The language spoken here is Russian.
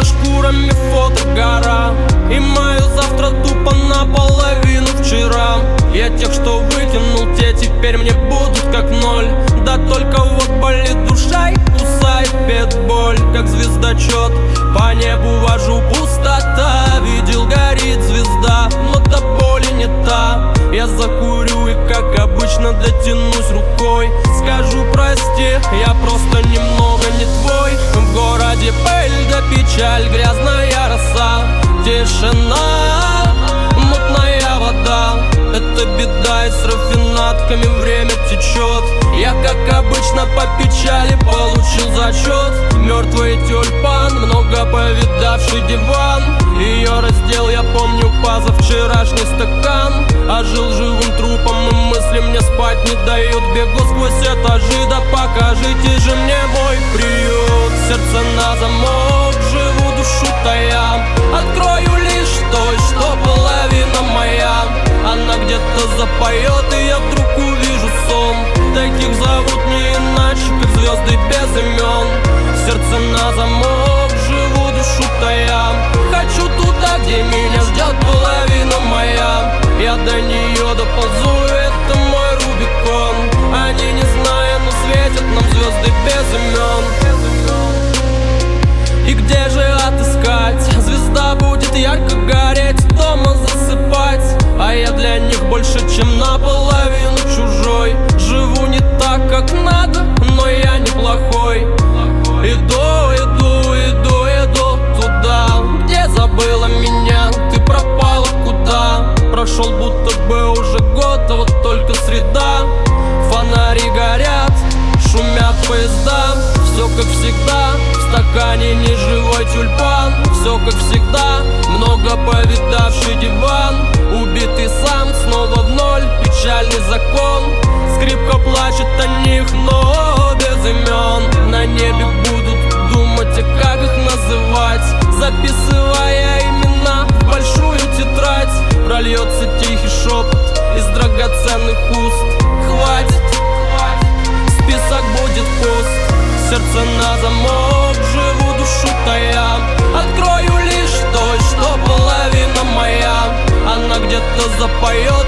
за шкурами фотогора, и мое завтра тупо наполовину вчера. Я тех, что выкинул, те теперь мне будут как ноль. Да только вот болит душа и кусает боль, как звездочет. По небу вожу, пустота. Видел, горит звезда, но до боли не та. Я закурю и, как обычно, дотянусь рукой. Скажу прости, я просто немного не твой. В городе пыль да печаль, грязная роса, тишина, мутная вода. Это беда, и с рафинатками время течет. Я, как обычно, по печали получил зачет. Мертвый тюльпан, много повидавший диван. Ее раздел я помню позавчерашний стакан. А жил живым трупом, и мысли мне спать не дают. Бегу сквозь этажи, да покажите же мне мой приют. Сердце на замок, живу душу тая. Открою лишь той, что половина моя. Она где-то запоет, и я вдруг увижу сон. Таких зовут не иначе, как звезды без имен. Сердце на замок, живу душу тая. Хочу туда, где меня ждет половина моя. Я до нее доползу, это мой Рубикон. Они не зная, но светят нам звезды без имен. И где же отыскать? Звезда будет ярко гореть, дома засыпать. А я для них больше, чем наполовину чужой. Живу не так, как надо, но я неплохой. Иду туда, где забыла меня. Ты пропала куда? Прошел будто бы уже год, а вот только среда. Фонари горят, шумят поезда. Все как всегда, в стакане неживой тюльпан. Все как всегда, много повидавший диван. Убитый сам, снова в ноль, печальный закон. Скрипка плачет о них, но без имен. На небе будут думать, а как их называть. Записывая имена в большую тетрадь, прольется тихий шепот из драгоценных уст. Хватит, список будет пуст. Сердце на замок, живу душу тая. Открою лишь той, что половина моя. Она где-то запоет,